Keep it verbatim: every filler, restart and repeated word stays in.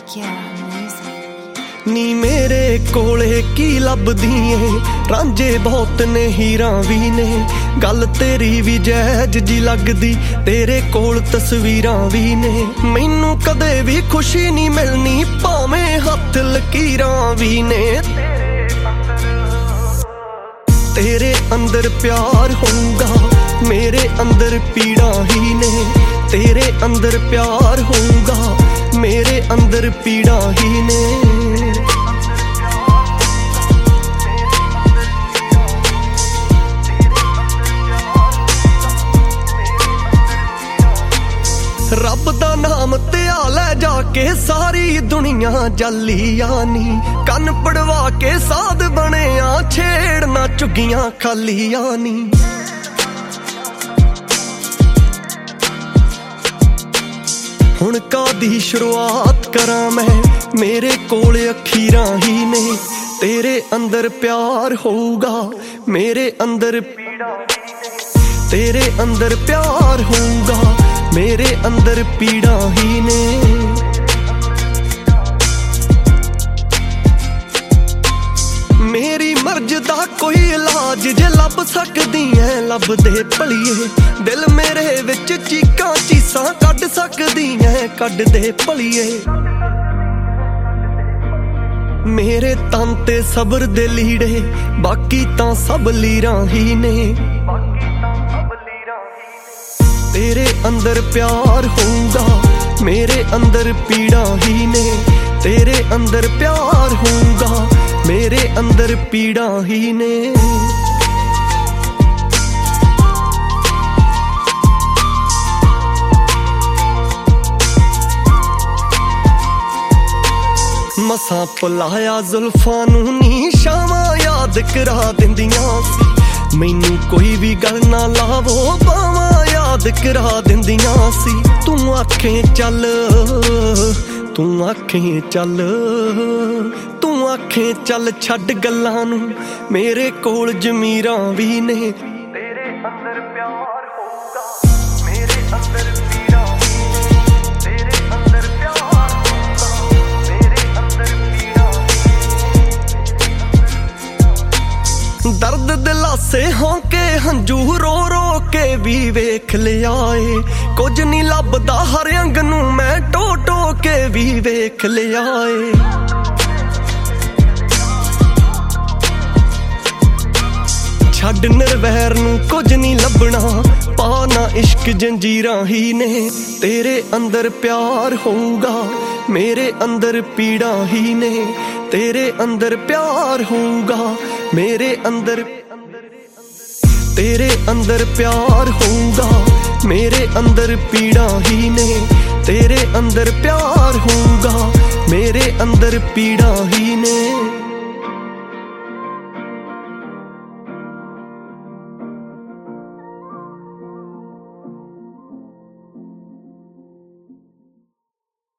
नी मेरे कोले की लभदी ए रांझे बहुत ने हीरां भी ने गल तेरी भी जैज जी लगदी तेरे कोल तस्वीरां भी ने मैनू कदे भी खुशी नहीं मिलनी भावें हथ लकीरां भी ने तेरे अंदर प्यार होऊगा मेरे अंदर पीड़ा ही ने तेरे अंदर प्यार होऊगा मेरे अंदर पीड़ा ही ने रब दा नाम ते आ लै जाके सारी दुनिया जालिया नी कन पड़वा के साध बने आ छेड़ना चुगियां खालिया नी हुण कादी शुरुआत करा मैं मेरे कोल अखीरां ही ने तेरे अंदर प्यार होऊगा मेरे अंदर पीड़ा तेरे अंदर प्यार होऊगा मेरे अंदर पीड़ा ही ने मेरी मर्ज दा कोई इलाज जे लब सकदी है लब दे भलिए दिल मेरे विच चीकां चीसां कढ सकदी है कढ दे भलिए मेरे तन ते सबर दे लीड़े बाकी तां सब लीरां ही ने तेरे अंदर प्यार होऊगा मेरे अंदर पीड़ा ही ने तेरे अंदर प्यार होऊगा मेरे अंदर पीड़ा ही ने मसां भुलाया जुल्फां नूं नी शावां याद करा दिंदियां मैनू कोई भी गल ना लावो बावां याद करा दिंदियां सी तू आखें चल तू आखें चल तू आखें चल छड्ड गल्लां नूं मेरे कोल जमीरां भी ने तेरे अंदर प्यार होऊगा मेरे अंदर पीड़ा तेरे अंदर प्यार होऊगा मेरे अंदर पीड़ा दर्द दिलासे होके हंजू रो रो के भी वेख लिया ए कुछ नहीं लभदा हर अंग नूं मैं टो टो के भी वेख लिया ए छड्ड निर्वैर नूं कुछ नहीं लभना पाना इश्क जंजीरां ही ने तेरे अंदर प्यार होऊगा मेरे अंदर पीड़ा ही ने तेरे अंदर प्यार होऊगा मेरे अंदर तेरे अंदर प्यार होऊगा मेरे अंदर पीड़ा ही ने तेरे अंदर प्यार होऊगा मेरे अंदर पीड़ा ही ने।